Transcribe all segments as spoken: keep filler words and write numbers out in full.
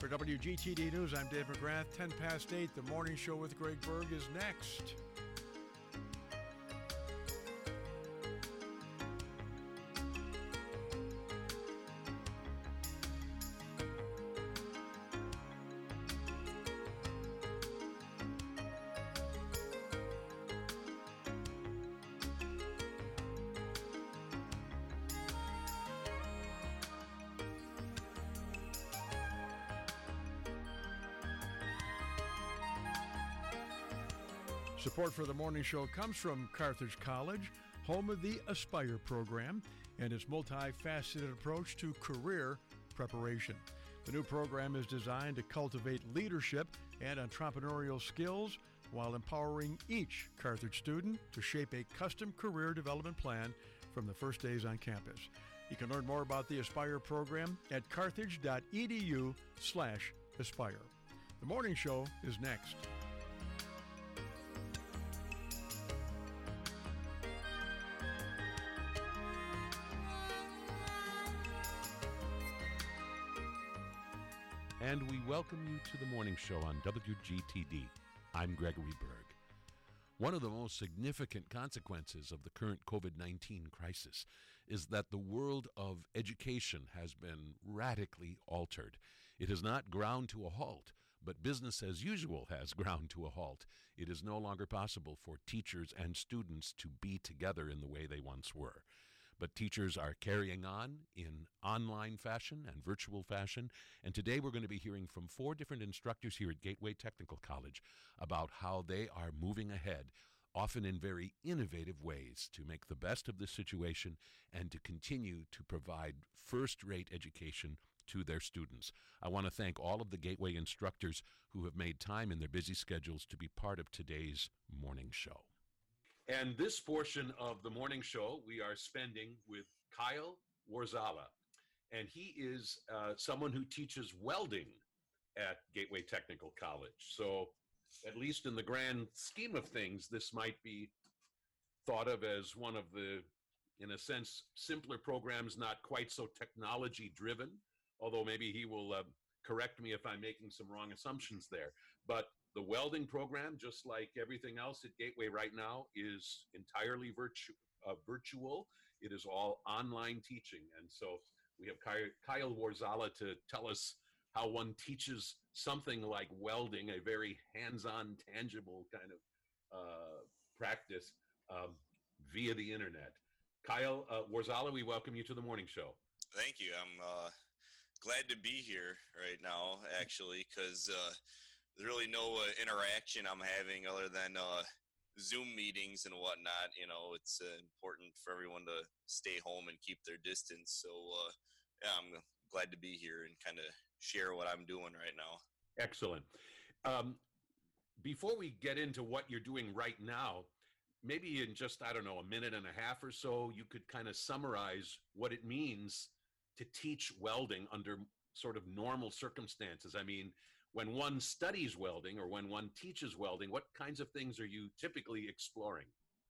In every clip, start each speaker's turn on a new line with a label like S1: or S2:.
S1: For W G T D News, I'm Dave McGrath. ten past eight, the morning show with Greg Berg is next. Support for the morning show comes from Carthage College, home of the Aspire program, and its multifaceted approach to career preparation. The new program is designed to cultivate leadership and entrepreneurial skills while empowering each Carthage student to shape a custom career development plan from the first days on campus. You can learn more about the Aspire program at carthage.edu slash aspire. The morning show is next.
S2: And we welcome you to the morning show on W G T D. I'm Gregory Berg. One of the most significant consequences of the current covid nineteen crisis is that the world of education has been radically altered. It has not ground to a halt, but business as usual has ground to a halt. It is no longer possible for teachers and students to be together in the way they once were. But teachers are carrying on in online fashion and virtual fashion. And today we're going to be hearing from four different instructors here at Gateway Technical College about how they are moving ahead, often in very innovative ways, to make the best of this situation and to continue to provide first-rate education to their students. I want to thank all of the Gateway instructors who have made time in their busy schedules to be part of today's morning show.
S3: And this portion of the morning show we are spending with Kyle Warzala. And he is uh, someone who teaches welding at Gateway Technical College. So at least in the grand scheme of things, this might be thought of as one of the, in a sense, simpler programs, not quite so technology driven, although maybe he will uh, correct me if I'm making some wrong assumptions there. But the welding program, just like everything else at Gateway right now, is entirely virtu- uh, virtual. It is all online teaching. And so we have Kyle, Kyle Warzala to tell us how one teaches something like welding, a very hands-on, tangible kind of uh, practice um, via the internet. Kyle uh, Warzala, we welcome you to the morning show.
S4: Thank you. I'm uh, glad to be here right now, actually, because uh, there's really no uh, interaction I'm having other than uh, Zoom meetings and whatnot. You know, it's uh, important for everyone to stay home and keep their distance. So, uh, yeah, I'm glad to be here and kind of share what I'm doing right now.
S3: Excellent. Um, before we get into what you're doing right now, maybe in just, I don't know, a minute and a half or so, you could kind of summarize what it means to teach welding under sort of normal circumstances. I mean, when one studies welding or when one teaches welding, what kinds of things are you typically exploring?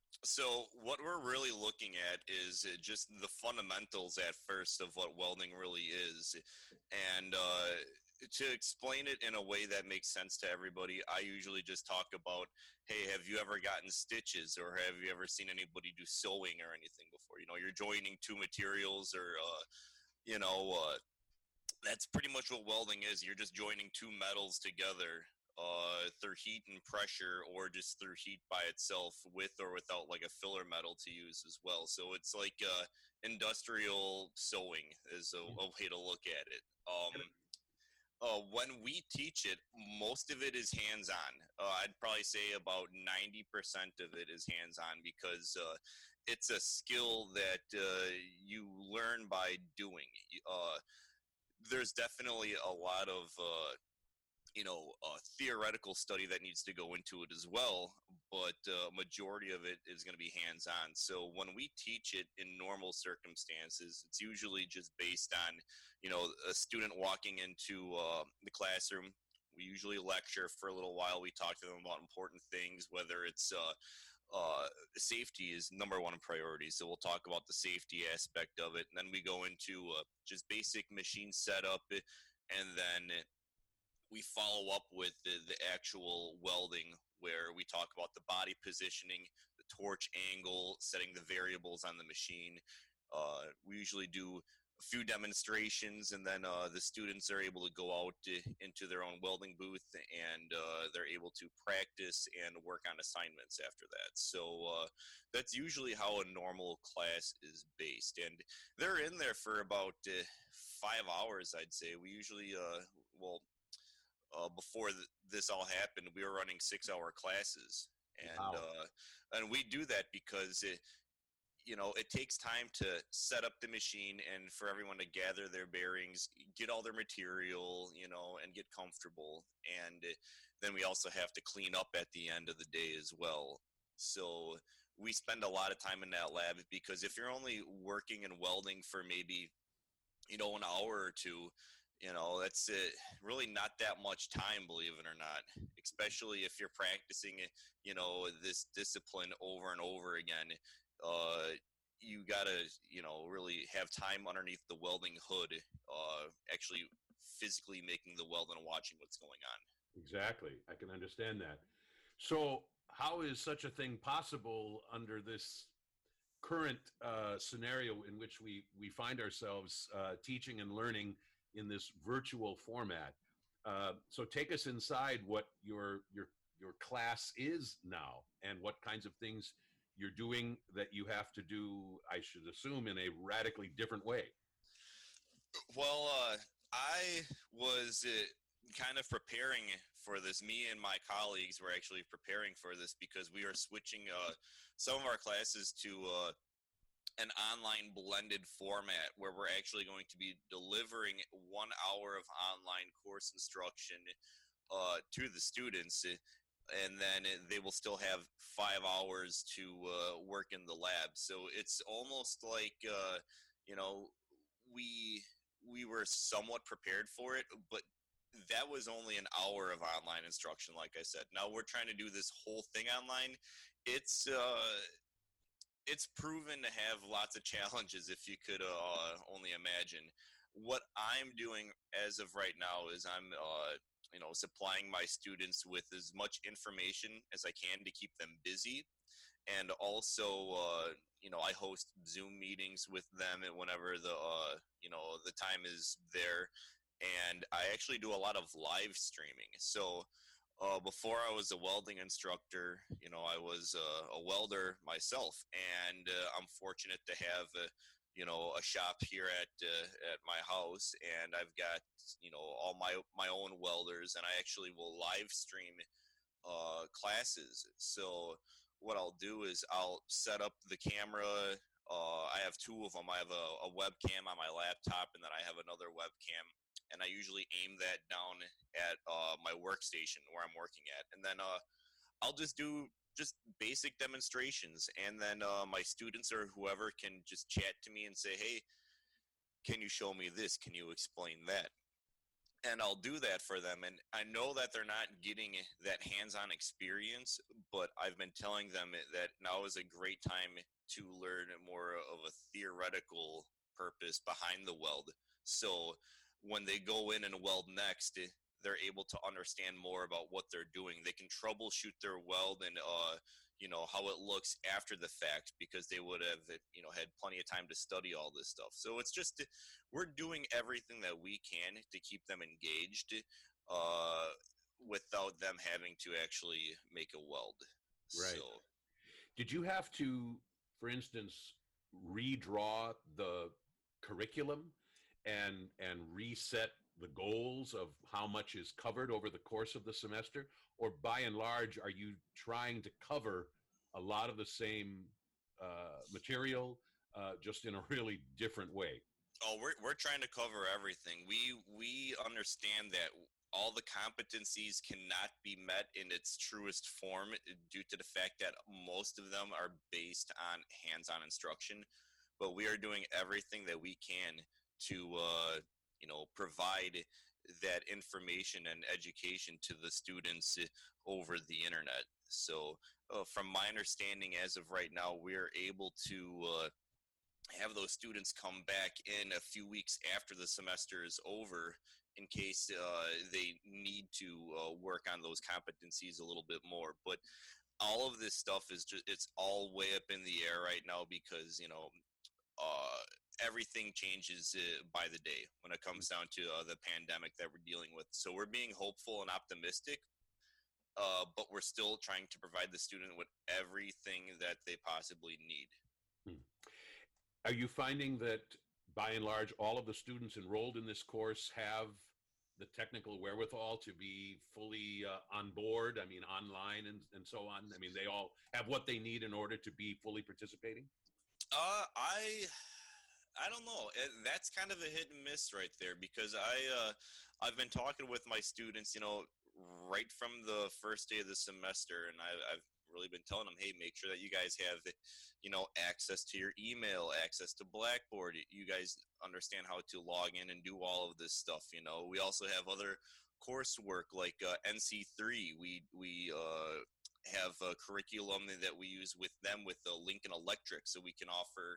S4: So what we're really looking at is just the fundamentals at first of what welding really is. And uh, to explain it in a way that makes sense to everybody, I usually just talk about, hey, have you ever gotten stitches, or have you ever seen anybody do sewing or anything before? You know, you're joining two materials, or, uh, you know, uh, that's pretty much what welding is. You're just joining two metals together uh, through heat and pressure, or just through heat by itself, with or without like a filler metal to use as well. So it's like uh, industrial sewing is a, a way to look at it. Um, uh, when we teach it, most of it is hands-on. Uh, I'd probably say about ninety percent of it is hands-on, because uh, it's a skill that uh, you learn by doing. Uh, there's definitely a lot of, uh, you know, uh, theoretical study that needs to go into it as well, but uh, majority of it is going to be hands-on. So when we teach it in normal circumstances, it's usually just based on, you know, a student walking into uh, the classroom. We usually lecture for a little while. We talk to them about important things, whether it's uh, uh, safety is number one priority. So we'll talk about the safety aspect of it. And then we go into uh, just basic machine setup, and then we follow up with the, the actual welding, where we talk about the body positioning, the torch angle, setting the variables on the machine. Uh, we usually do a few demonstrations, and then uh, the students are able to go out to, into their own welding booth, and uh, they're able to practice and work on assignments after that. So uh, that's usually how a normal class is based, and they're in there for about uh, five hours, I'd say. We usually, uh, well, uh, before th- this all happened, we were running six-hour classes, and
S3: Wow.
S4: uh, and we do that because it, you know, it takes time to set up the machine and for everyone to gather their bearings, get all their material, you know, and get comfortable. And then we also have to clean up at the end of the day as well. So we spend a lot of time in that lab, because if you're only working and welding for maybe, you know, an hour or two, you know, that's uh, really not that much time, believe it or not, especially if you're practicing, you know, this discipline over and over again. Uh, you gotta, you know, really have time underneath the welding hood, uh, actually physically making the weld and watching what's going on.
S3: Exactly. I can understand that. So how is such a thing possible under this current uh, scenario in which we, we find ourselves uh, teaching and learning in this virtual format? Uh, so take us inside what your, your, your class is now, and what kinds of things you're doing that you have to do, I should assume, in a radically different way.
S4: Well, uh, I was uh, kind of preparing for this. Me and my colleagues were actually preparing for this, because we are switching uh, some of our classes to uh, an online blended format, where we're actually going to be delivering one hour of online course instruction uh, to the students. And then they will still have five hours to uh, work in the lab. So it's almost like, uh, you know, we we were somewhat prepared for it, but that was only an hour of online instruction, like I said. Now we're trying to do this whole thing online. It's uh, it's proven to have lots of challenges, if you could uh, only imagine. What I'm doing as of right now is I'm uh, you know, supplying my students with as much information as I can to keep them busy. And also, uh, you know, I host Zoom meetings with them whenever the, uh, you know, the time is there. And I actually do a lot of live streaming. So uh, before I was a welding instructor, you know, I was uh, a welder myself. And uh, I'm fortunate to have uh, you know, a shop here at uh, at my house, and I've got, you know, all my my own welders, and I actually will live stream uh, classes. So what I'll do is I'll set up the camera. Uh, I have two of them. I have a, a webcam on my laptop, and then I have another webcam, and I usually aim that down at uh, my workstation where I'm working at, and then uh, I'll just do just basic demonstrations, and then uh, my students or whoever can just chat to me and say, hey, can you show me this? Can you explain that? And I'll do that for them. And I know that they're not getting that hands-on experience, but I've been telling them that now is a great time to learn more of a theoretical purpose behind the weld. So when they go in and weld next, they're able to understand more about what they're doing. They can troubleshoot their weld and, uh, you know, how it looks after the fact, because they would have, you know, had plenty of time to study all this stuff. So it's just, we're doing everything that we can to keep them engaged uh, without them having to actually make a weld.
S3: Right.
S4: So,
S3: did you have to, for instance, redraw the curriculum and and reset the goals of how much is covered over the course of the semester? Or by and large, are you trying to cover a lot of the same uh, material uh, just in a really different way?
S4: Oh, we're we're trying to cover everything. We we understand that all the competencies cannot be met in its truest form due to the fact that most of them are based on hands-on instruction. But we are doing everything that we can to uh, you know, provide that information and education to the students over the internet. So uh, from my understanding, as of right now, we're able to uh, have those students come back in a few weeks after the semester is over in case uh, they need to uh, work on those competencies a little bit more. But all of this stuff is just, it's all way up in the air right now because, you know, uh, everything changes uh, by the day when it comes down to uh, the pandemic that we're dealing with. So we're being hopeful and optimistic, uh, but we're still trying to provide the student with everything that they possibly need.
S3: Hmm. Are you finding that by and large, all of the students enrolled in this course have the technical wherewithal to be fully uh, on board? I mean, online and, and so on. I mean, they all have what they need in order to be fully participating?
S4: Uh, I, I don't know. It, that's kind of a hit and miss right there because I, uh, I've been talking with my students, you know, right from the first day of the semester, and I, I've really been telling them, hey, make sure that you guys have, you know, access to your email, access to Blackboard. You guys understand how to log in and do all of this stuff. You know, we also have other coursework like uh, N C three. We we uh, have a curriculum that we use with them with the Lincoln Electric, so we can offer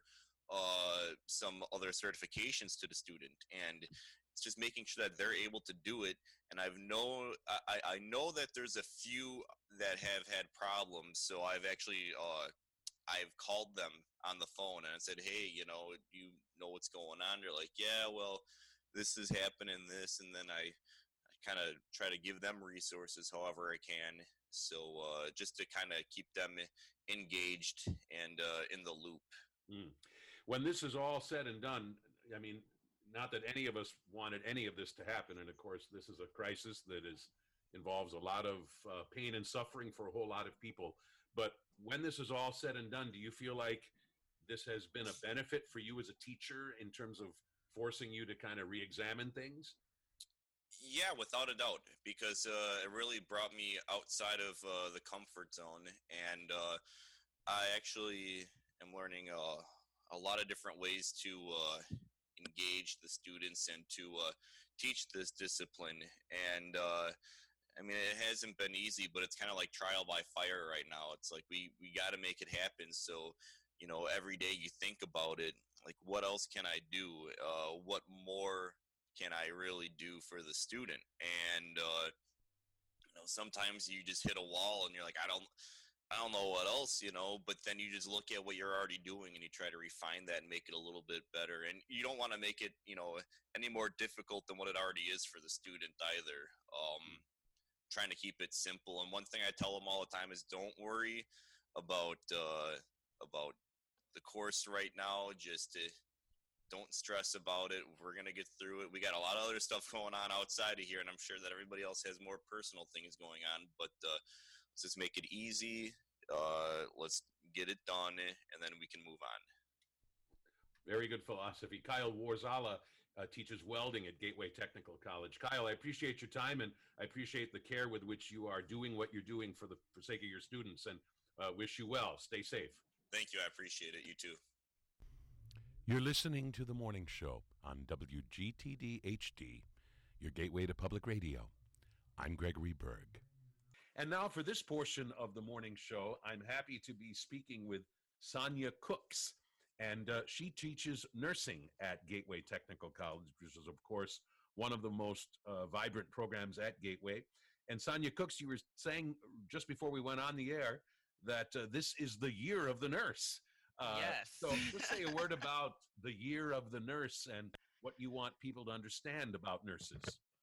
S4: uh, some other certifications to the student, and it's just making sure that they're able to do it. And I've know I, I know that there's a few that have had problems, so I've actually uh, I've called them on the phone and I said, hey, you know, you know what's going on? They're like, yeah, well, this is happening, this, and then I, I kind of try to give them resources however I can. So uh, just to kind of keep them engaged and uh, in the loop.
S3: Mm. When this is all said and done, I mean, not that any of us wanted any of this to happen, and of course, this is a crisis that is involves a lot of uh, pain and suffering for a whole lot of people. But when this is all said and done, do you feel like this has been a benefit for you as a teacher in terms of forcing you to kind of re-examine things?
S4: Yeah, without a doubt, because uh, it really brought me outside of uh, the comfort zone, and uh, I actually am learning uh, a lot of different ways to uh, engage the students and to uh, teach this discipline. And uh, I mean, it hasn't been easy, but it's kind of like trial by fire right now. It's like we we got to make it happen. So, you know, every day you think about it, like, what else can I do? Uh, what more can I really do for the student? And uh, you know, sometimes you just hit a wall, and you're like, I don't. I don't know what else, you know, but then you just look at what you're already doing and you try to refine that and make it a little bit better. And you don't want to make it, you know, any more difficult than what it already is for the student either. Um, trying to keep it simple. And one thing I tell them all the time is don't worry about, uh, about the course right now. Just uh, don't stress about it. We're going to get through it. We got a lot of other stuff going on outside of here, and I'm sure that everybody else has more personal things going on, but, uh, let's just make it easy. Uh, let's get it done, and then we can move on.
S3: Very good philosophy. Kyle Warzala uh, teaches welding at Gateway Technical College. Kyle, I appreciate your time, and I appreciate the care with which you are doing what you're doing for the for sake of your students, and uh, wish you well. Stay safe.
S4: Thank you. I appreciate it. You too.
S2: You're listening to The Morning Show on W G T D H D, your gateway to public radio. I'm Gregory Berg.
S3: And now for this portion of the morning show, I'm happy to be speaking with Sonia Cooks. And uh, she teaches nursing at Gateway Technical College, which is, of course, one of the most uh, vibrant programs at Gateway. And Sonia Cooks, you were saying just before we went on the air that uh, this is the year of the nurse. Uh,
S5: yes.
S3: So just say a word about the year of the nurse and what you want people to understand about nurses.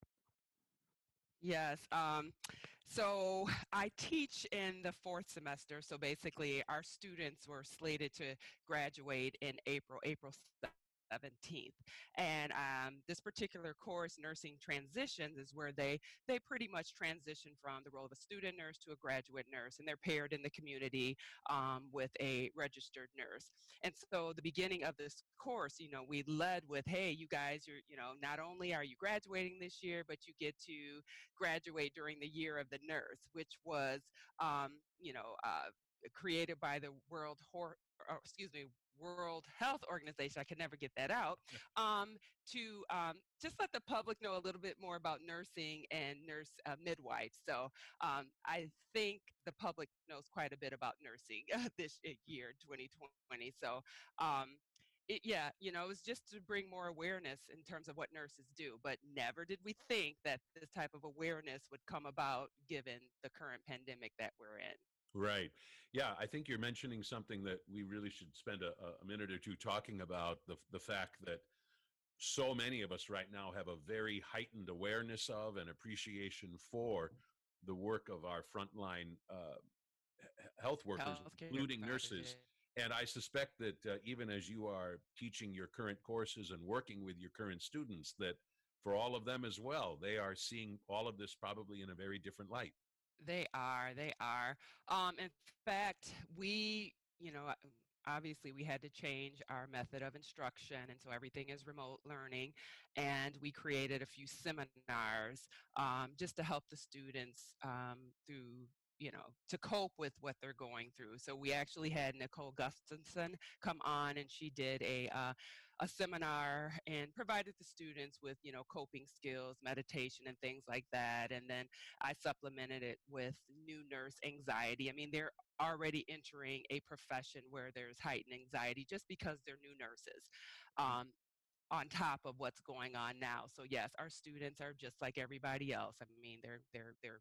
S5: Yes. Um, so I teach in the fourth semester. So basically, our students were slated to graduate in April, April seventeenth. And um, this particular course, Nursing Transitions, is where they, they pretty much transition from the role of a student nurse to a graduate nurse, and they're paired in the community um, with a registered nurse. And so the beginning of this course, you know, we led with, hey, you guys, you're, you know, not only are you graduating this year, but you get to graduate during the year of the nurse, which was, um, you know, uh, created by the World Hor- or, excuse me, World Health Organization, I can never get that out, um, to um, just let the public know a little bit more about nursing and nurse uh, midwives. So um, I think the public knows quite a bit about nursing uh, this year, twenty twenty. So um, it, yeah, you know, it was just to bring more awareness in terms of what nurses do. But never did we think that this type of awareness would come about given the current pandemic that we're in.
S3: Right. Yeah, I think you're mentioning something that we really should spend a, a minute or two talking about, the, the fact that so many of us right now have a very heightened awareness of and appreciation for the work of our frontline uh, health workers,
S5: Healthcare
S3: including
S5: providers,
S3: nurses. And I suspect that uh, even as you are teaching your current courses and working with your current students, that for all of them as well, they are seeing all of this probably in a very different light.
S5: they are, they are. Um, in fact, we, you know, uh, obviously we had to change our method of instruction, and so everything is remote learning. And we created a few seminars um, just to help the students um, through, you know, to cope with what they're going through. So we actually had Nicole Gustafson come on, and she did a uh, a seminar and provided the students with, you know, coping skills, meditation, and things like that. And then I supplemented it with new nurse anxiety. I mean, they're already entering a profession where there's heightened anxiety just because they're new nurses. Um, on top of what's going on now. So yes, our students are just like everybody else. I mean, they're they're they're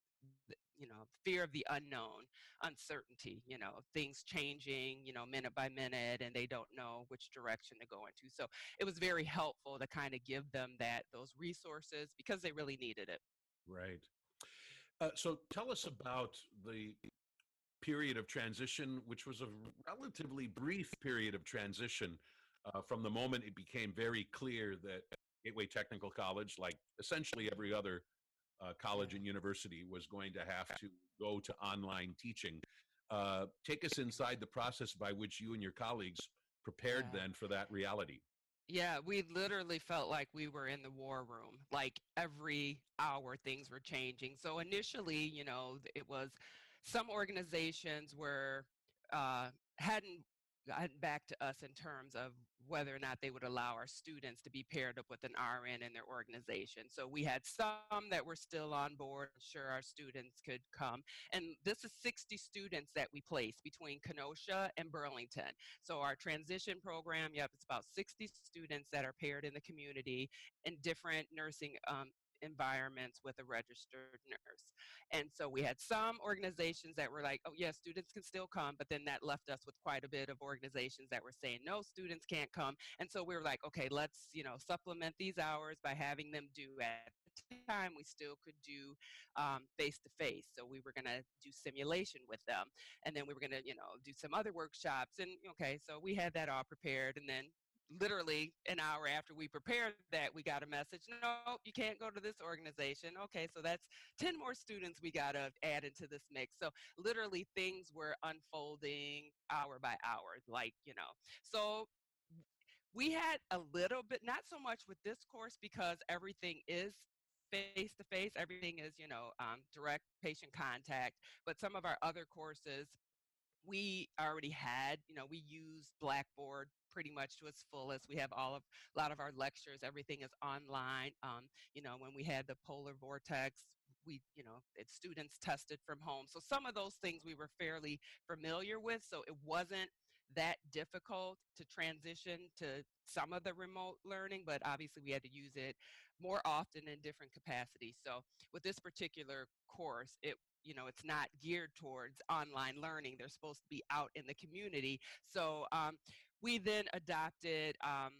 S5: you know, fear of the unknown, uncertainty, you know, things changing, you know, minute by minute, and they don't know which direction to go into. So it was very helpful to kind of give them that, those resources, because they really needed it.
S3: Right. Uh, so tell us about the period of transition, which was a relatively brief period of transition uh, from the moment it became very clear that Gateway Technical College, like essentially every other uh, college and university, was going to have to go to online teaching. Uh, take us inside the process by which you and your colleagues prepared
S5: Yeah.
S3: then for that reality.
S5: Yeah, we literally felt like we were in the war room. Like every hour, things were changing. So initially, you know, th- it was some organizations were uh, hadn't gotten back to us in terms of whether or not they would allow our students to be paired up with an R N in their organization. So we had some that were still on board, sure our students could come. And this is sixty students that we place between Kenosha and Burlington. So our transition program, yep, it's about sixty students that are paired in the community in different nursing um, environments with a registered nurse. And so we had some organizations that were like, oh, yes, students can still come, but then that left us with quite a bit of organizations that were saying, no, students can't come. And so we were like, okay, let's, you know, supplement these hours by having them do at the time we still could do um, face-to-face. So we were going to do simulation with them. And then we were going to, you know, do some other workshops. And okay, so we had that all prepared. And then literally an hour after we prepared that, we got a message, no, you can't go to this organization. Okay, so that's ten more students we got to add into this mix. So literally things were unfolding hour by hour, like, you know. So we had a little bit, not so much with this course because everything is face to face, everything is, you know, um, direct patient contact. But some of our other courses, we already had, you know, we use Blackboard pretty much to its fullest. We have all of a lot of our lectures, everything is online. Um, you know, when we had the polar vortex, we, you know, it, students tested from home. So some of those things we were fairly familiar with. So it wasn't that difficult to transition to some of the remote learning, but obviously we had to use it more often in different capacities. So with this particular course, it, you know, it's not geared towards online learning. They're supposed to be out in the community. So um, we then adopted um,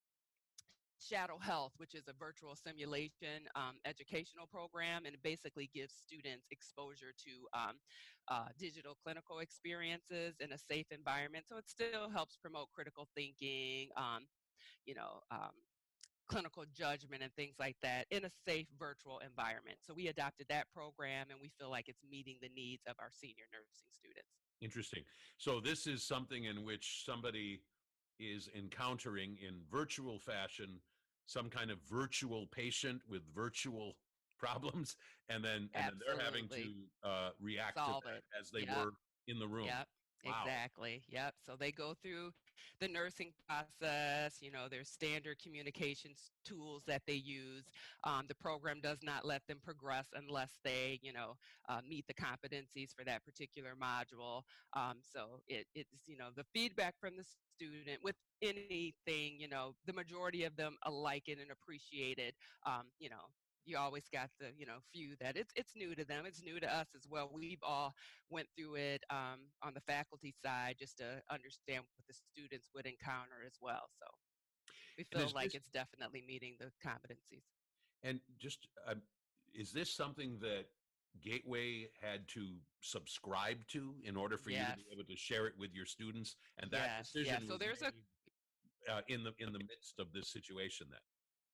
S5: Shadow Health, which is a virtual simulation um, educational program, and it basically gives students exposure to um, uh, digital clinical experiences in a safe environment. So it still helps promote critical thinking, um, you know, um, clinical judgment and things like that in a safe virtual environment. So we adopted that program, and we feel like it's meeting the needs of our senior nursing students.
S3: Interesting. So this is something in which somebody is encountering in virtual fashion some kind of virtual patient with virtual problems, and then and then they're having to
S5: Absolutely.
S3: uh, react
S5: Solve
S3: to that
S5: it.
S3: as they
S5: Yep.
S3: were in the room.
S5: Yep.
S3: Wow.
S5: Exactly. Yep. So they go through the nursing process. You know, there's standard communications tools that they use. Um, the program does not let them progress unless they, you know, uh, meet the competencies for that particular module. Um, so it, it's, you know, the feedback from the student with anything, you know, the majority of them like it and appreciate it. Um, you know, you always got the, you know, few that it's it's new to them. It's new to us as well. We've all went through it um, on the faculty side just to understand what the students would encounter as well. So we
S3: And
S5: feel
S3: is
S5: like
S3: this,
S5: it's definitely meeting the competencies.
S3: and just uh, is this something that Gateway had to subscribe to in order for you to
S5: Yes.
S3: be able to share it with your students? And that
S5: Yes. Yeah.
S3: decision
S5: So
S3: was
S5: there's a
S3: made uh, in the in the midst of this situation. Then,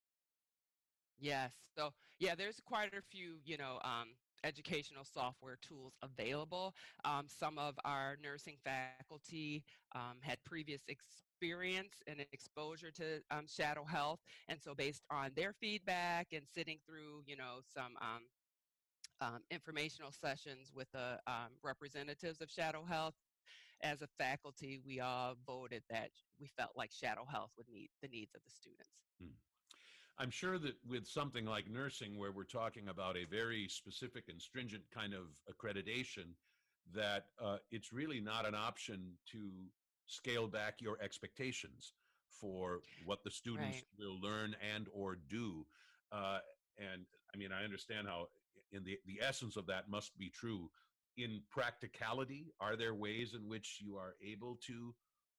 S5: Yes. So yeah, there's quite a few, you know, um, educational software tools available. Um, some of our nursing faculty um, had previous experience and exposure to um, Shadow Health, and so based on their feedback and sitting through, you know, some um, um, informational sessions with the um, representatives of Shadow Health. As a faculty, we all voted that we felt like Shadow Health would meet the needs of the students.
S3: hmm. I'm sure that with something like nursing, where we're talking about a very specific and stringent kind of accreditation, that uh, it's really not an option to scale back your expectations for what the students
S5: Right.
S3: will learn and or do. Uh, and I mean, I understand how in the, the essence of that must be true. In practicality, are there ways in which you are able to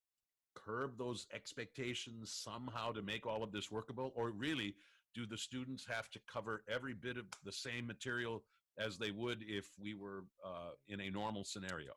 S3: curb those expectations somehow to make all of this workable? Or really, do the students have to cover every bit of the same material as they would if we were uh, in a normal scenario?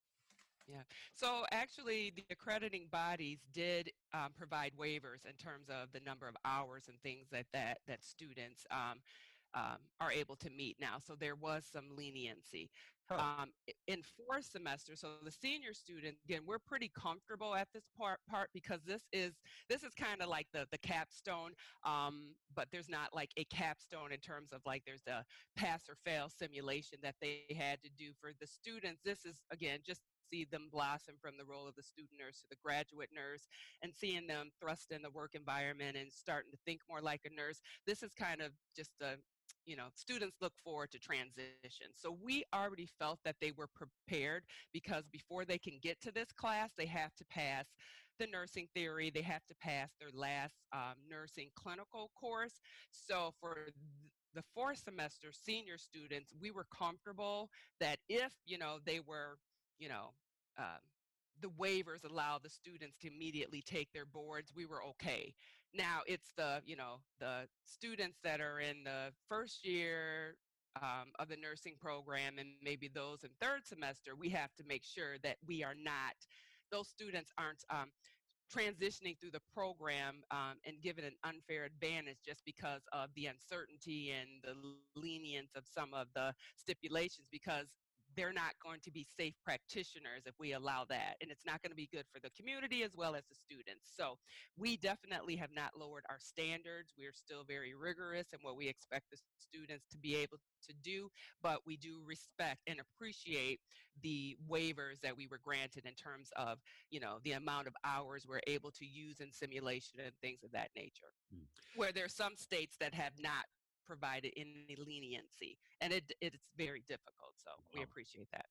S5: Yeah. So actually, the accrediting bodies did um, provide waivers in terms of the number of hours and things that that that students um, um, are able to meet now. So there was some leniency.
S3: Huh.
S5: Um, i- in fourth semester, so the senior students, again, we're pretty comfortable at this part part because this is this is kind of like the the capstone, um, but there's not like a capstone in terms of like there's a pass or fail simulation that they had to do for the students. This is again just see them blossom from the role of the student nurse to the graduate nurse and seeing them thrust in the work environment and starting to think more like a nurse. This is kind of just a, you know, students look forward to transition. So we already felt that they were prepared because before they can get to this class, they have to pass the nursing theory, they have to pass their last um, nursing clinical course. So for th- the fourth semester senior students, we were comfortable that if, you know, they were, you know, um, the waivers allow the students to immediately take their boards, we were okay. Now it's the, you know, the students that are in the first year um, of the nursing program and maybe those in third semester, we have to make sure that we are not, those students aren't um, transitioning through the program um, and given an unfair advantage just because of the uncertainty and the lenience of some of the stipulations, because they're not going to be safe practitioners if we allow that. And it's not going to be good for the community as well as the students. So we definitely have not lowered our standards. We're still very rigorous in what we expect the students to be able to do, but we do respect and appreciate the waivers that we were granted in terms of, you know, the amount of hours we're able to use in simulation and things of that nature.
S3: Hmm.
S5: Where there's some states that have not provided any leniency, and it it's very difficult. So we
S3: Wow.
S5: appreciate that.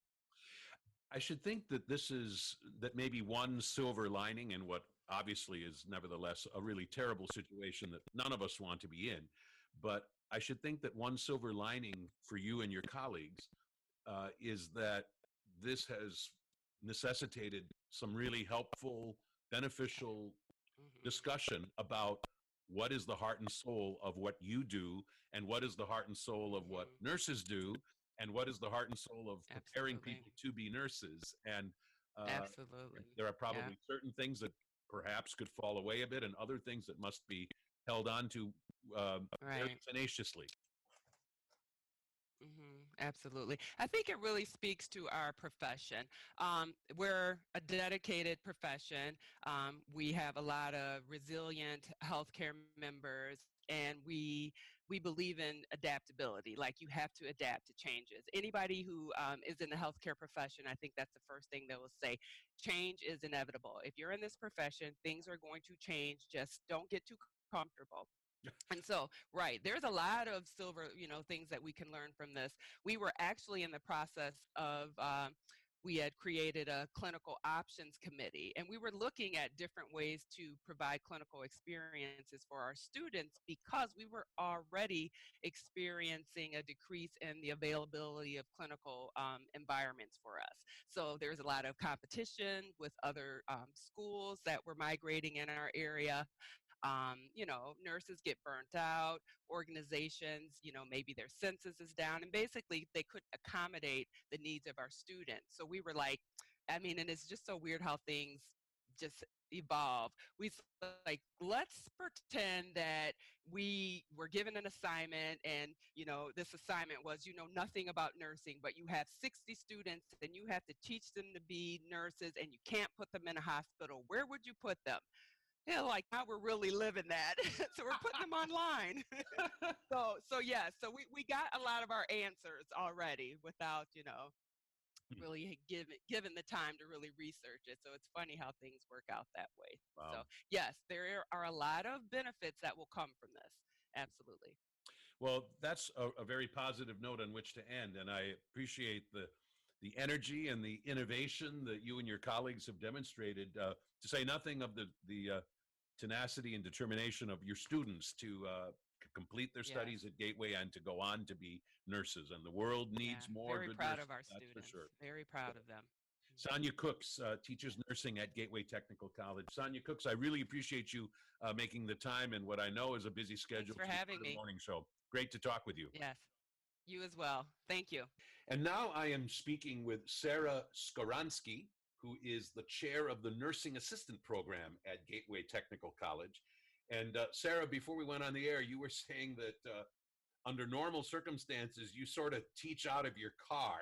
S3: I should think that this is that maybe one silver lining in what obviously is nevertheless a really terrible situation that none of us want to be in. But I should think that one silver lining for you and your colleagues uh, is that this has necessitated some really helpful, beneficial
S5: Mhm.
S3: discussion about what is the heart and soul of what you do and what is the heart and soul of what
S5: Mhm.
S3: nurses do and what is the heart and soul of preparing
S5: Absolutely.
S3: people to be nurses. And uh,
S5: Absolutely.
S3: there are
S5: Yeah.
S3: probably certain things that perhaps could fall away a bit and other things that must be held on to um, very
S5: Right.
S3: tenaciously.
S5: Hmm. Absolutely. I think it really speaks to our profession. Um, we're a dedicated profession. Um, we have a lot of resilient healthcare members, and we we believe in adaptability. Like you have to adapt to changes. Anybody who um, is in the healthcare profession, I think that's the first thing they will say. Change is inevitable. If you're in this profession, things are going to change. Just don't get too comfortable. And so, right, there's a lot of silver, you know, things that we can learn from this. We were actually in the process of, um, we had created a clinical options committee, and we were looking at different ways to provide clinical experiences for our students because we were already experiencing a decrease in the availability of clinical um, environments for us. So there's a lot of competition with other um, schools that were migrating in our area. Um, you know, nurses get burnt out, organizations, you know, maybe their census is down, and basically they couldn't accommodate the needs of our students. So we were like, I mean, and it's just so weird how things just evolve. We like, let's pretend that we were given an assignment, and you know, this assignment was, you know, nothing about nursing, but you have sixty students and you have to teach them to be nurses, and you can't put them in a hospital. Where would you put them? Yeah, like now we're really living that. So we're putting them online. so so yeah, so we, we got a lot of our answers already without, you know, really given given the time to really research it. So it's funny how things work out that way.
S3: Wow.
S5: So yes, there are a lot of benefits that will come from this. Absolutely.
S3: Well, that's a, a very positive note on which to end, and I appreciate the the energy and the innovation that you and your colleagues have demonstrated, uh, to say nothing of the, the uh, tenacity and determination of your students to uh, c- complete their
S5: Yes.
S3: studies at Gateway and to go on to be nurses. And the world needs
S5: Yeah,
S3: more
S5: very
S3: good
S5: proud
S3: nurses,
S5: of our
S3: that's
S5: students.
S3: for sure.
S5: Very proud of them.
S3: Sonia Cooks uh, teaches nursing at Gateway Technical College. Sonia Cooks, I really appreciate you uh, making the time and what I know is a busy schedule
S5: for
S3: to be
S5: having
S3: part of the
S5: me.
S3: morning show. Great to talk with you.
S5: Yes. You as well. Thank you.
S3: And now I am speaking with Sarah Skoransky, who is the chair of the Nursing Assistant Program at Gateway Technical College. And uh, Sarah, before we went on the air, you were saying that uh, under normal circumstances, you sort of teach out of your car.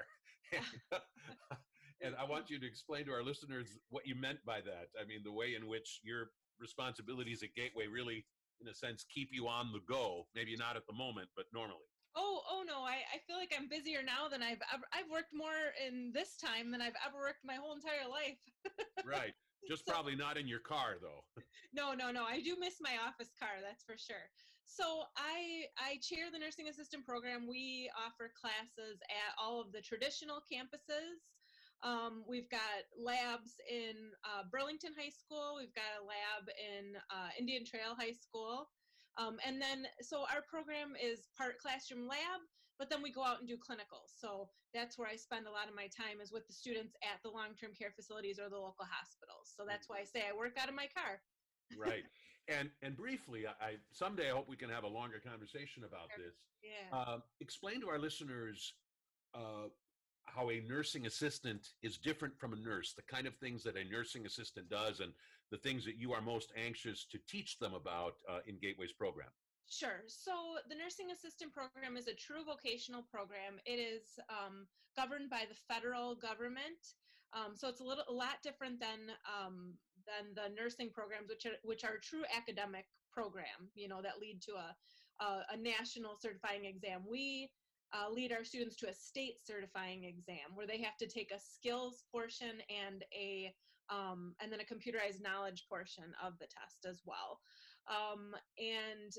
S3: And I want you to explain to our listeners what you meant by that. I mean, the way in which your responsibilities at Gateway really, in a sense, keep you on the go. Maybe not at the moment, but normally.
S6: Oh, oh no, I, I feel like I'm busier now than I've ever, I've worked more in this time than I've ever worked my whole entire life.
S3: Right. Just
S6: So-
S3: probably not in your car, though.
S6: No, no, no. I do miss my office car, that's for sure. So I I chair the nursing assistant program. We offer classes at all of the traditional campuses. Um, we've got labs in uh, Burlington High School. We've got a lab in uh, Indian Trail High School. Um, and then, so our program is part classroom lab, but then we go out and do clinicals. So that's where I spend a lot of my time is with the students at the long-term care facilities or the local hospitals. So that's why I say I work out of my car.
S3: Right. And and briefly, I, I someday I hope we can have a longer conversation about
S6: Sure.
S3: this.
S6: Yeah.
S3: Uh, explain to our listeners uh, how a nursing assistant is different from a nurse, the kind of things that a nursing assistant does, and the things that you are most anxious to teach them about uh, in Gateway's program.
S6: Sure. So the nursing assistant program is a true vocational program. It is um, governed by the federal government. Um, so it's a little, a lot different than um, than the nursing programs, which are which are a true academic program. You know, that lead to a a, a national certifying exam. We uh, lead our students to a state certifying exam where they have to take a skills portion and a um, and then a computerized knowledge portion of the test as well. Um, and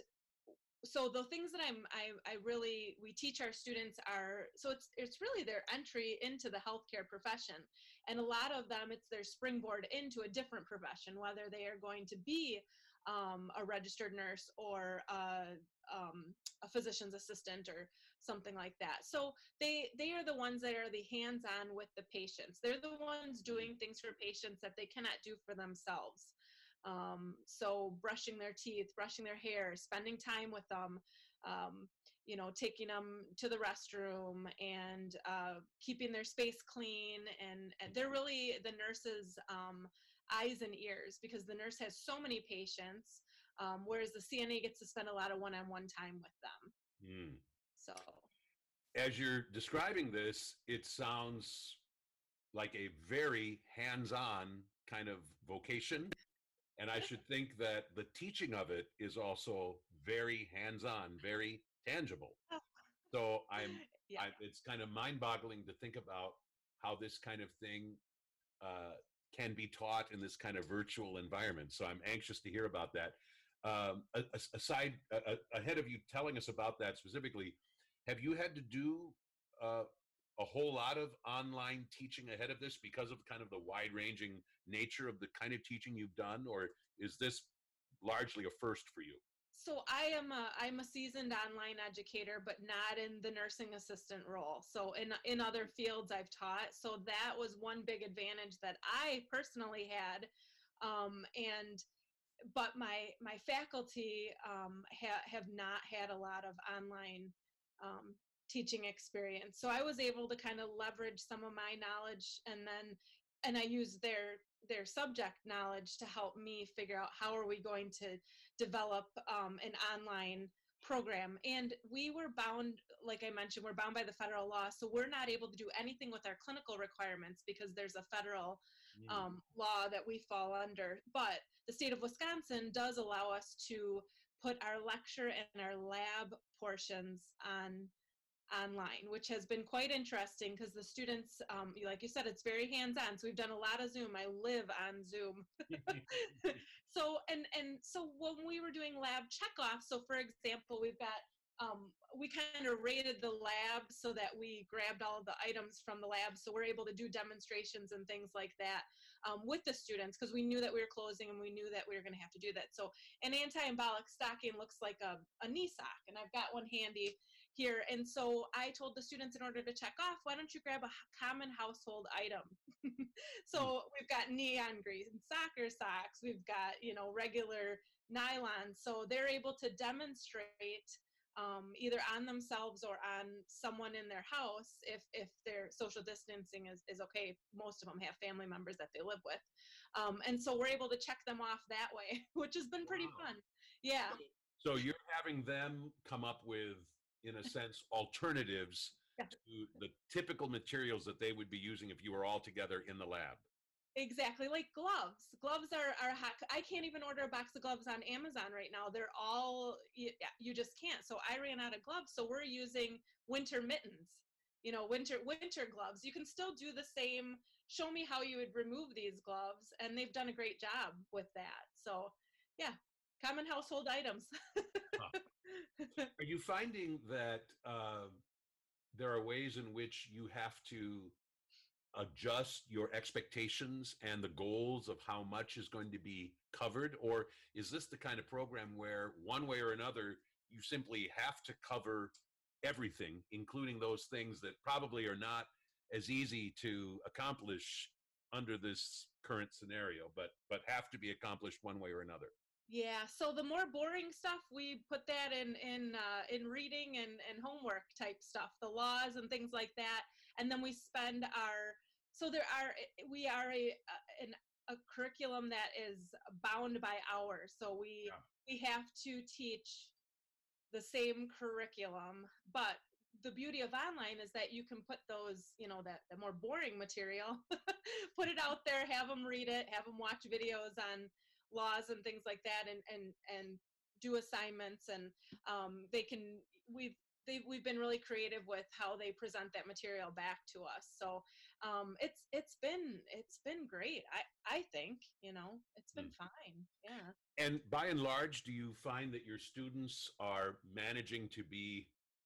S6: so the things that I'm, I, I really, we teach our students are, so it's, it's really their entry into the healthcare profession. And a lot of them, it's their springboard into a different profession, whether they are going to be um, a registered nurse or a, um, a physician's assistant or something like that. So they, they are the ones that are the hands-on with the patients. They're the ones doing things for patients that they cannot do for themselves. Um, so brushing their teeth, brushing their hair, spending time with them, um, you know, taking them to the restroom and uh, keeping their space clean. And, and they're really the nurse's um, eyes and ears because the nurse has so many patients, um, whereas the C N A gets to spend a lot of one-on-one time with them.
S3: Hmm.
S6: So
S3: As you're describing this, it sounds like a very hands-on kind of vocation. And I should think that the teaching of it is also very hands-on, very tangible.
S6: Oh.
S3: So I'm,
S6: Yeah.
S3: I, it's kind of mind-boggling to think about how this kind of thing uh, can be taught in this kind of virtual environment. So I'm anxious to hear about that. Um, a- a- aside, a- a- ahead of you telling us about that specifically, have you had to do uh, a whole lot of online teaching ahead of this because of kind of the wide-ranging nature of the kind of teaching you've done, or is this largely a first for you?
S6: So I am a I'm a seasoned online educator, but not in the nursing assistant role. So in in other fields I've taught. So that was one big advantage that I personally had. Um, and but my my faculty um, ha- have not had a lot of online um, teaching experience. So I was able to kind of leverage some of my knowledge, and then and I used their their subject knowledge to help me figure out how are we going to develop um, an online program. And we were bound, like I mentioned, we're bound by the federal law, so we're not able to do anything with our clinical requirements because there's a federal
S3: Mm.
S6: um, law that we fall under. But the state of Wisconsin does allow us to put our lecture and our lab portions on online, which has been quite interesting because the students, um, like you said, it's very hands-on. So we've done a lot of Zoom. I live on Zoom. so and and so when we were doing lab checkoff, so for example, we've got um, we kind of rated the lab so that we grabbed all of the items from the lab, so we're able to do demonstrations and things like that um, with the students because we knew that we were closing and we knew that we were going to have to do that. So an anti-embolic stocking looks like a, a knee sock, and I've got one handy here. And so I told the students, in order to check off, why don't you grab a common household item? So we've got neon green soccer socks, we've got, you know, regular nylon. So they're able to demonstrate um, either on themselves or on someone in their house if if their social distancing is, is okay. Most of them have family members that they live with. Um, and so we're able to check them off that way, which has been pretty
S3: Wow.
S6: fun. Yeah.
S3: So you're having them come up with, in a sense, alternatives
S6: Yeah.
S3: to the typical materials that they would be using if you were all together in the lab.
S6: Exactly, like gloves. Gloves are are hot. I can't even order a box of gloves on Amazon right now. They're all you, you just can't. So I ran out of gloves. So we're using winter mittens. You know, winter winter gloves. You can still do the same. Show me how you would remove these gloves, and they've done a great job with that. So, yeah, common household items.
S3: Are you finding that uh, there are ways in which you have to adjust your expectations and the goals of how much is going to be covered? Or is this the kind of program where, one way or another, you simply have to cover everything, including those things that probably are not as easy to accomplish under this current scenario, but but have to be accomplished one way or another?
S6: Yeah, so the more boring stuff, we put that in in uh, in reading and, and homework type stuff, the laws and things like that, and then we spend our so there are we are a an, a curriculum that is bound by hours, so we
S3: Yeah.
S6: we have to teach the same curriculum, but the beauty of online is that you can put those, you know, that the more boring material, put it out there, have them read it, have them watch videos on laws and things like that, and and and do assignments, and um, they can we've they we've been really creative with how they present that material back to us. So um, it's it's been it's been great. I I think, you know, it's been
S3: Hmm.
S6: fine. Yeah.
S3: And by and large, do you find that your students are managing to be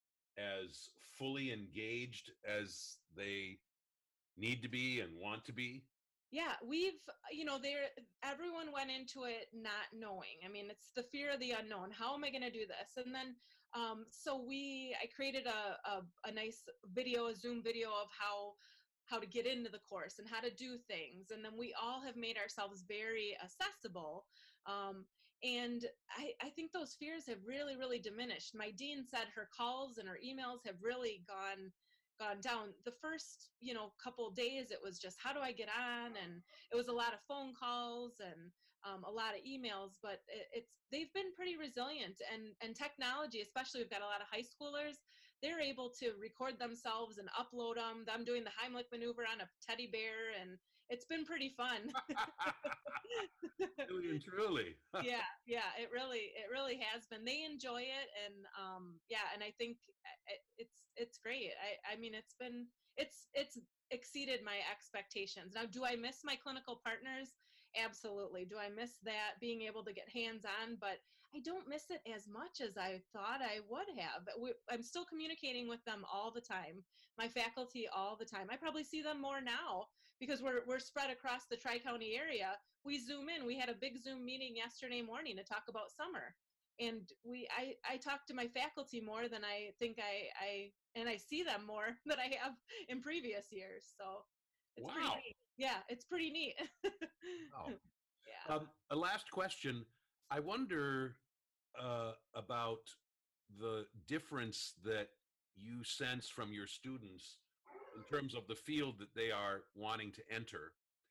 S3: as fully engaged as they need to be and want to be?
S6: Yeah, we've, you know, there, everyone went into it not knowing. I mean, it's the fear of the unknown. How am I going to do this? And then, um, so we, I created a, a, a nice video, a Zoom video of how, how to get into the course and how to do things. And then we all have made ourselves very accessible. Um, and I, I think those fears have really, really diminished. My dean said her calls and her emails have really gone gone down. The first, you know, couple of days, it was just, how do I get on? And it was a lot of phone calls and um, a lot of emails, but it, it's, they've been pretty resilient, and, and technology, especially, we've got a lot of high schoolers. they're able to record themselves and upload them, them doing the Heimlich maneuver on a teddy bear, and it's been pretty fun.
S3: Really and truly.
S6: yeah, yeah, it really, it really has been. They enjoy it, and um, yeah, and I think it's it's great. I, I mean, it's been it's it's exceeded my expectations. Now, do I miss my clinical partners? Absolutely. Do I miss that, being able to get hands-on? But I don't miss it as much as I thought I would have. We, I'm still communicating with them all the time, my faculty all the time. I probably see them more now because we're we're spread across the Tri-County area. We Zoom in. We had a big Zoom meeting yesterday morning to talk about summer. And we I, I talk to my faculty more than I think I, I and I see them more than I have in previous years. So it's
S3: Wow.
S6: pretty neat. Yeah, it's pretty neat.
S3: Wow.
S6: Yeah.
S3: Um, a last question. I wonder uh, about the difference that you sense from your students in terms of the field that they are wanting to enter,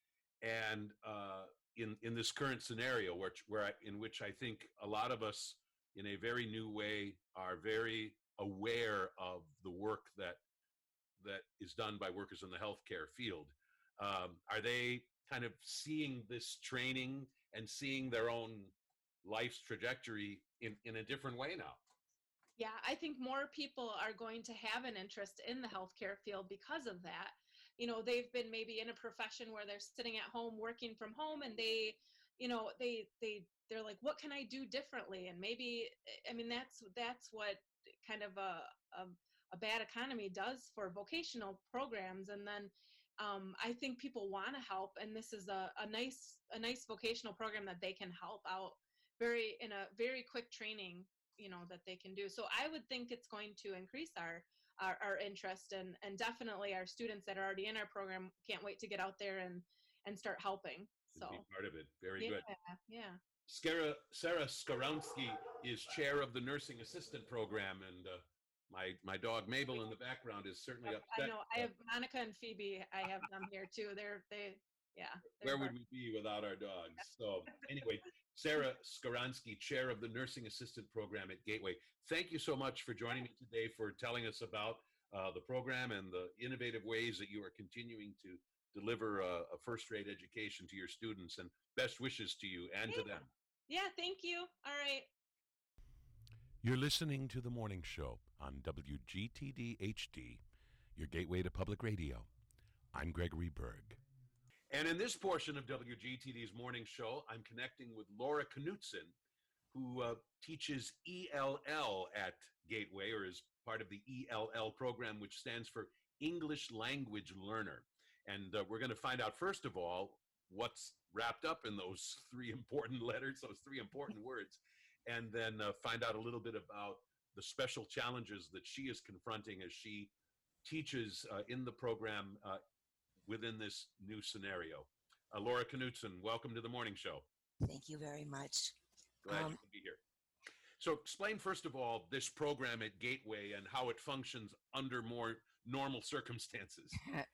S3: and uh, in in this current scenario, which where I, in which I think a lot of us, in a very new way, are very aware of the work that that is done by workers in the healthcare field. Um, are they kind of seeing this training and seeing their own life's trajectory in, in a different way now?
S6: Yeah, I think more people are going to have an interest in the healthcare field because of that. You know, they've been maybe in a profession where they're sitting at home working from home, and they, you know, they they they're like, what can I do differently? And maybe, I mean, that's that's what kind of a a, a bad economy does for vocational programs. And then um, I think people want to help, and this is a, a nice a nice vocational program that they can help out very in a very quick training, you know, that they can do. So I would think it's going to increase our our, our interest, and and definitely our students that are already in our program can't wait to get out there and and start helping. So
S3: Be part of it. Very
S6: yeah,
S3: good.
S6: yeah.
S3: Sarah, Sarah Skoronsky is chair of the nursing assistant program, and uh, my my dog Mabel in the background is certainly upset.
S6: I know. I have Monica and Phoebe. I have them here too. They're they yeah.
S3: Where would we be without our dogs? So anyway, Sarah Skoronsky, chair of the nursing assistant program at Gateway. Thank you so much for joining me today, for telling us about uh, the program and the innovative ways that you are continuing to deliver a, a first-rate education to your students, and best wishes to you and
S6: yeah.
S3: to them.
S6: Yeah, thank you. All right.
S2: You're listening to The Morning Show on W G T D H D, your gateway to public radio. I'm Gregory Berg.
S3: And in this portion of W G T D's Morning Show, I'm connecting with Laura Knutson, who uh, teaches E L L at Gateway, or is part of the E L L program, which stands for English Language Learner. And uh, we're going to find out, first of all, what's wrapped up in those three important letters, those three important words, and then uh, find out a little bit about the special challenges that she is confronting as she teaches uh, in the program uh, within this new scenario. Uh, Laura Knutson, welcome to the Morning Show.
S7: Thank you very much.
S3: Glad
S7: Um,
S3: you could be here. So explain, first of all, this program at Gateway and how it functions under more normal circumstances.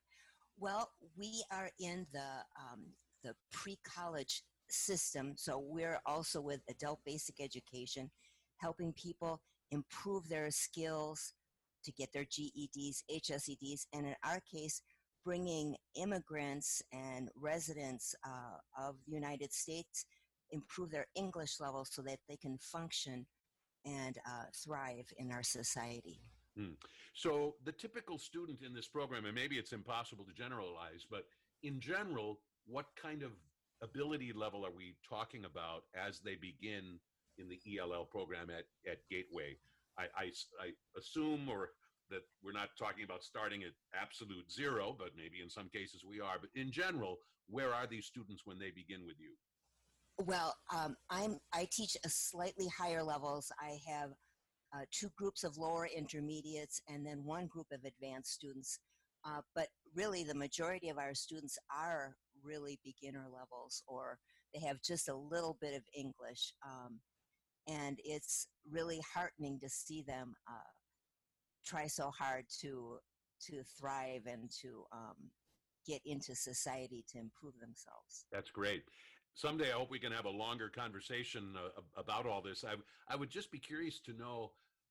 S7: Well, we are in the um, the pre-college system, so we're also with adult basic education, helping people improve their skills to get their G E Ds, H S E Ds, and in our case, bringing immigrants and residents uh, of the United States improve their English level so that they can function and uh, thrive in our society.
S3: Hmm. So the typical student in this program, and maybe it's impossible to generalize, but in general, what kind of ability level are we talking about as they begin in the E L L program at, at Gateway? I, I, I assume or that we're not talking about starting at absolute zero, but maybe in some cases we are. But in general, where are these students when they begin with you?
S7: Well, um, I'm I teach a slightly higher levels. I have uh, two groups of lower intermediates and then one group of advanced students. Uh, but really, the majority of our students are really beginner levels, or they have just a little bit of English. Um, and it's really heartening to see them uh, try so hard to to thrive and to um, get into society to improve themselves.
S3: That's great. Someday I hope we can have a longer conversation uh, about all this. I, I would just be curious to know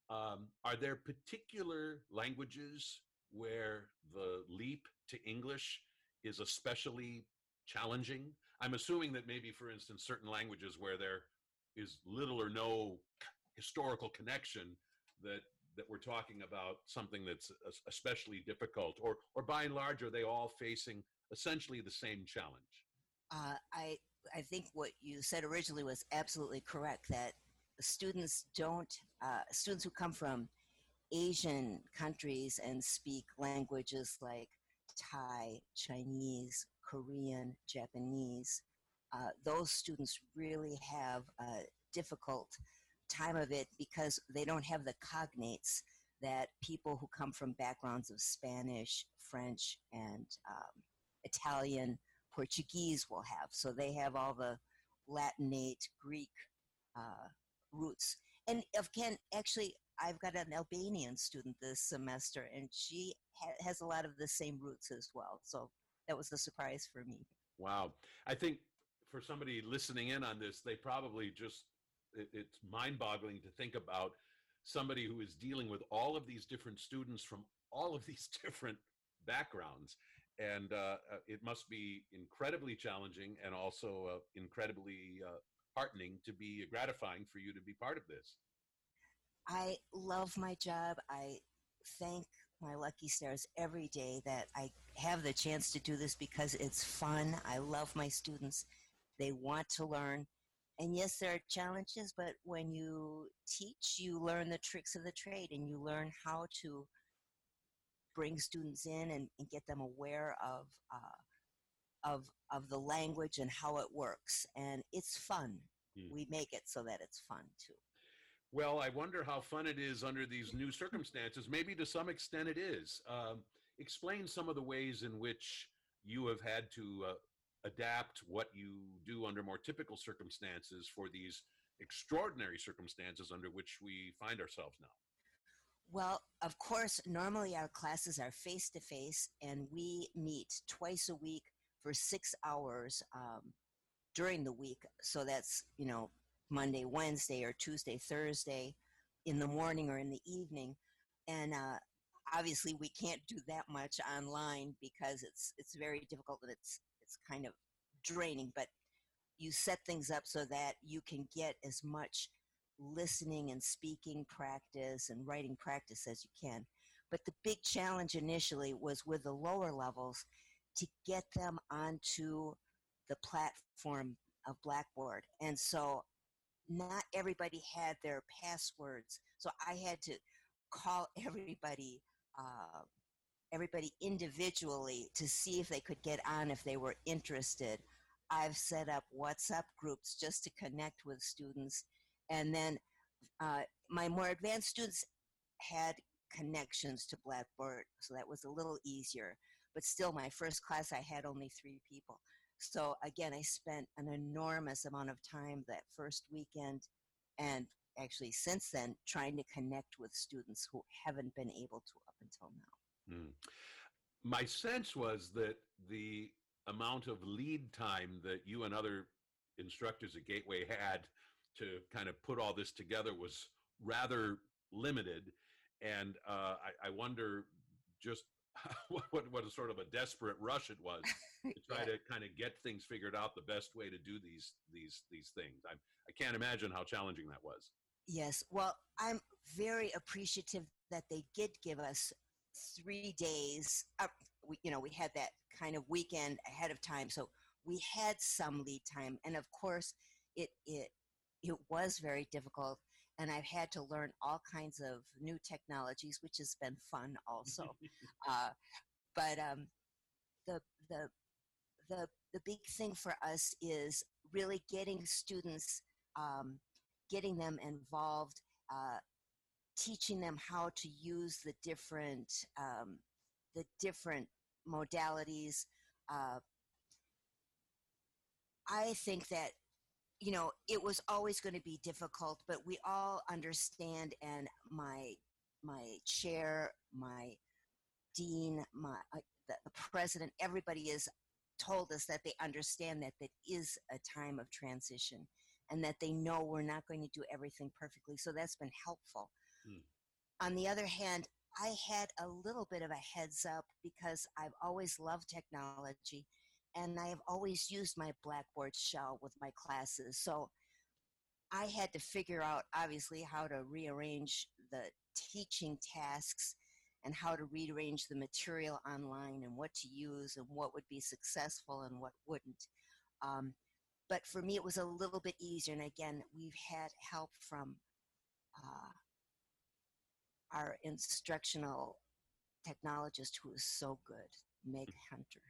S3: Um, are there particular languages where the leap to English is especially challenging? I'm assuming that maybe, for instance, certain languages where there is little or no historical connection, that that we're talking about something that's especially difficult, or or by and large, are they all facing essentially the same challenge?
S7: Uh, I I think what you said originally was absolutely correct. That students don't uh, students who come from Asian countries and speak languages like Thai, Chinese, Korean, Japanese, uh, those students really have a difficult time of it because they don't have the cognates that people who come from backgrounds of Spanish, French, and um, Italian, Portuguese will have. So they have all the Latinate, Greek uh, roots. And again, actually, I've got an Albanian student this semester, and she ha- has a lot of the same roots as well. So that was a surprise for me.
S3: Wow. I think for somebody listening in on this, they probably just, it, it's mind-boggling to think about somebody who is dealing with all of these different students from all of these different backgrounds. And uh, uh, it must be incredibly challenging and also uh, incredibly uh, heartening to be gratifying for you to be part of this.
S7: I love my job. I thank my lucky stars every day that I have the chance to do this because it's fun. I love my students. They want to learn. And yes, there are challenges, but when you teach, you learn the tricks of the trade and you learn how to bring students in and, and get them aware of, uh, of, of the language and how it works. And it's fun. Hmm. We make it so that it's fun too.
S3: Well, I wonder how fun it is under these new circumstances. Maybe to some extent it is. Um, explain some of the ways in which you have had to uh, adapt what you do under more typical circumstances for these extraordinary circumstances under which we find ourselves now.
S7: Well, of course, normally our classes are face-to-face, and we meet twice a week for six hours um, during the week. So that's, you know, Monday, Wednesday, or Tuesday, Thursday, in the morning or in the evening. And uh, obviously we can't do that much online because it's it's very difficult and it's it's kind of draining. But you set things up so that you can get as much listening and speaking practice and writing practice as you can. But the big challenge initially was with the lower levels to get them onto the platform of Blackboard. And so not everybody had their passwords. So I had to call everybody, uh, everybody individually to see if they could get on if they were interested. I've set up WhatsApp groups just to connect with students. And then uh, my more advanced students had connections to Blackboard, so that was a little easier. But still, my first class, I had only three people. So again, I spent an enormous amount of time that first weekend, and actually since then, trying to connect with students who haven't been able to up until now.
S3: Mm. My sense was that the amount of lead time that you and other instructors at Gateway had to kind of put all this together was rather limited. And uh, I, I wonder just what, what, what a sort of a desperate rush it was to try yeah. to kind of get things figured out the best way to do these these these things. I I can't imagine how challenging that was.
S7: Yes, well, I'm very appreciative that they did give us three days. Uh, we, you know, we had that kind of weekend ahead of time, so we had some lead time. And of course, it it it was very difficult. And I've had to learn all kinds of new technologies, which has been fun also. uh, but um, the the the the big thing for us is really getting students, um, getting them involved, uh, teaching them how to use the different um, the different modalities. Uh, I think that, you know, it was always going to be difficult, but we all understand, and my my chair, my dean, my uh, the, the president, everybody has told us that they understand that that is a time of transition, and that they know we're not going to do everything perfectly. So that's been helpful. Hmm. on the other hand, I had a little bit of a heads up because I've always loved technology and I have always used my Blackboard shell with my classes. So I had to figure out, obviously, how to rearrange the teaching tasks and how to rearrange the material online and what to use and what would be successful and what wouldn't. Um, but for me, it was a little bit easier. And again, we've had help from uh, our instructional technologist who is so good, Meg Hunter.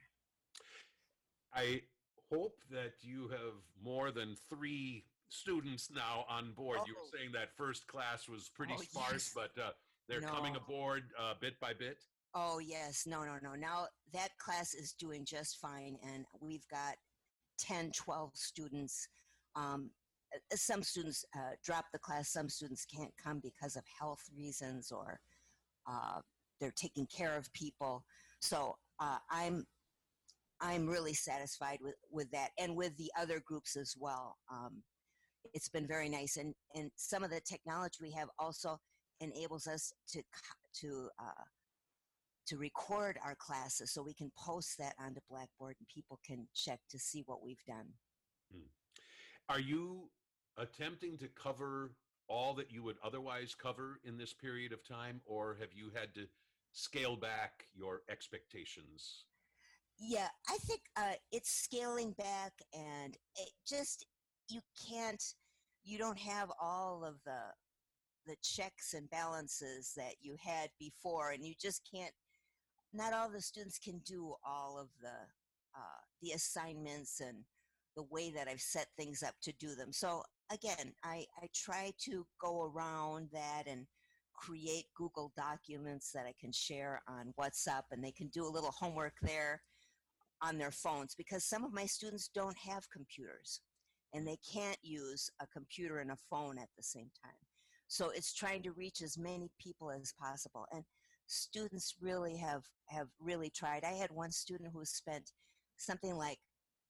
S3: I hope that you have more than three students now on board.
S7: Oh.
S3: You were saying that first class was pretty
S7: Oh,
S3: sparse,
S7: yes.
S3: but uh, they're
S7: No.
S3: coming aboard uh, bit by bit.
S7: Oh, yes. No, no, no. Now that class is doing just fine. And we've got ten, twelve students. Um, uh, some students uh, drop the class. Some students can't come because of health reasons or uh, they're taking care of people. So uh, I'm I'm really satisfied with, with that and with the other groups as well. Um, it's been very nice. And, and some of the technology we have also enables us to to uh, to record our classes so we can post that onto Blackboard and people can check to see what we've done.
S3: Hmm. Are you attempting to cover all that you would otherwise cover in this period of time, or have you had to scale back your expectations?
S7: Yeah, I think uh, it's scaling back, and it just, you can't, you don't have all of the the checks and balances that you had before, and you just can't, not all the students can do all of the uh, the assignments and the way that I've set things up to do them. So again, I, I try to go around that and create Google documents that I can share on WhatsApp, and they can do a little homework there on their phones, because some of my students don't have computers and they can't use a computer and a phone at the same time. So it's trying to reach as many people as possible. And students really have, have really tried. I had one student who spent something like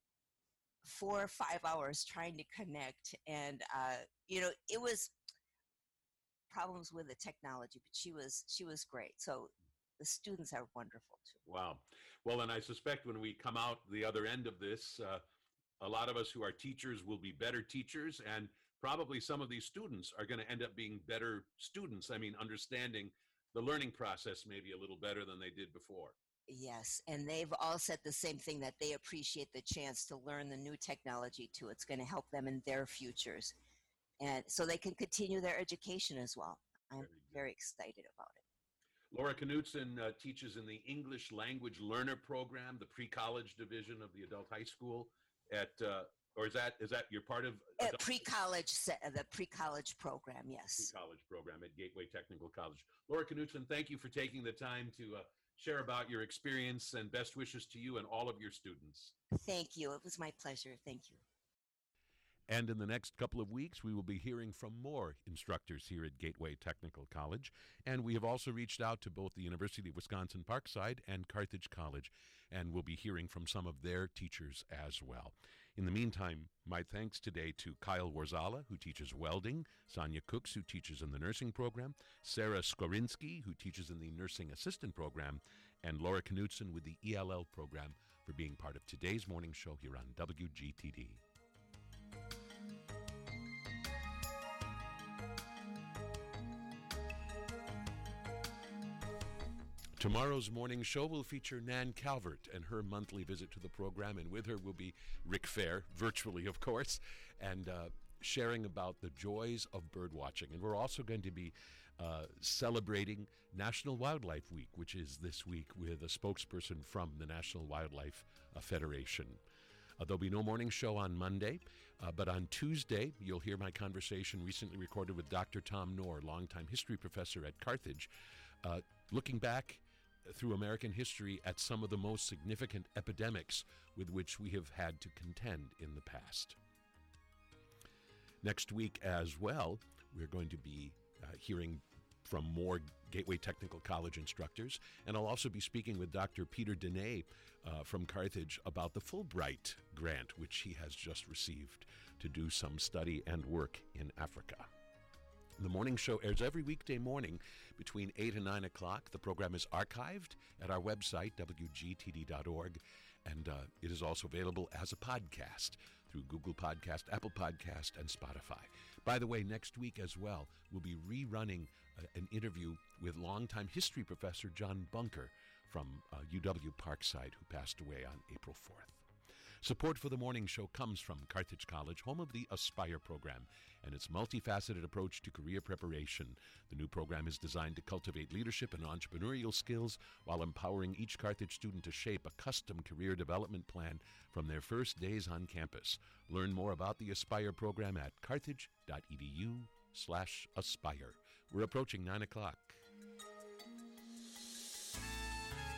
S7: four or five hours trying to connect. And, uh, you know, it was problems with the technology, but she was, she was great. So the students are wonderful too.
S3: Wow. Well, and I suspect when we come out the other end of this, uh, a lot of us who are teachers will be better teachers, and probably some of these students are going to end up being better students. I mean, understanding the learning process maybe a little better than they did before.
S7: Yes, and they've all said the same thing, that they appreciate the chance to learn the new technology too. It's going to help them in their futures, and so they can continue their education as well. I'm very, very excited about it.
S3: Laura Knutson uh, teaches in the English Language Learner Program, the pre-college division of the adult high school at, uh, or is that, is that you're part of?
S7: Uh, pre-college, the pre-college program, yes.
S3: Pre-college program at Gateway Technical College. Laura Knutson, thank you for taking the time to uh, share about your experience, and best wishes to you and all of your students.
S7: Thank you. It was my pleasure. Thank you.
S2: And in the next couple of weeks, we will be hearing from more instructors here at Gateway Technical College. And we have also reached out to both the University of Wisconsin Parkside and Carthage College, and we'll be hearing from some of their teachers as well. In the meantime, my thanks today to Kyle Warzala, who teaches welding, Sonia Cooks, who teaches in the nursing program, Sarah Skorinsky, who teaches in the nursing assistant program, and Laura Knutson with the E L L program, for being part of today's morning show here on W G T D. Tomorrow's morning show will feature Nan Calvert and her monthly visit to the program, and with her will be Rick Fair, virtually of course, and uh, sharing about the joys of bird watching. And we're also going to be uh, celebrating National Wildlife Week, which is this week, with a spokesperson from the National Wildlife uh, Federation. Uh, there'll be no morning show on Monday, uh, but on Tuesday, you'll hear my conversation recently recorded with Doctor Tom Knorr, longtime history professor at Carthage, uh, looking back through American history at some of the most significant epidemics with which we have had to contend in the past. Next week as well, we're going to be uh, hearing from more Gateway Technical College instructors, and I'll also be speaking with Doctor Peter Dene uh, from Carthage about the Fulbright grant, which he has just received to do some study and work in Africa. The morning show airs every weekday morning between eight and nine o'clock. The program is archived at our website, W G T D dot org, and uh, it is also available as a podcast through Google Podcast, Apple Podcast, and Spotify. By the way, next week as well, we'll be rerunning uh, an interview with longtime history professor John Bunker from uh, U W Parkside, who passed away on April fourth. Support for the morning show comes from Carthage College, home of the Aspire program, and its multifaceted approach to career preparation. The new program is designed to cultivate leadership and entrepreneurial skills while empowering each Carthage student to shape a custom career development plan from their first days on campus. Learn more about the Aspire program at carthage dot e d u slash aspire. We're approaching nine o'clock.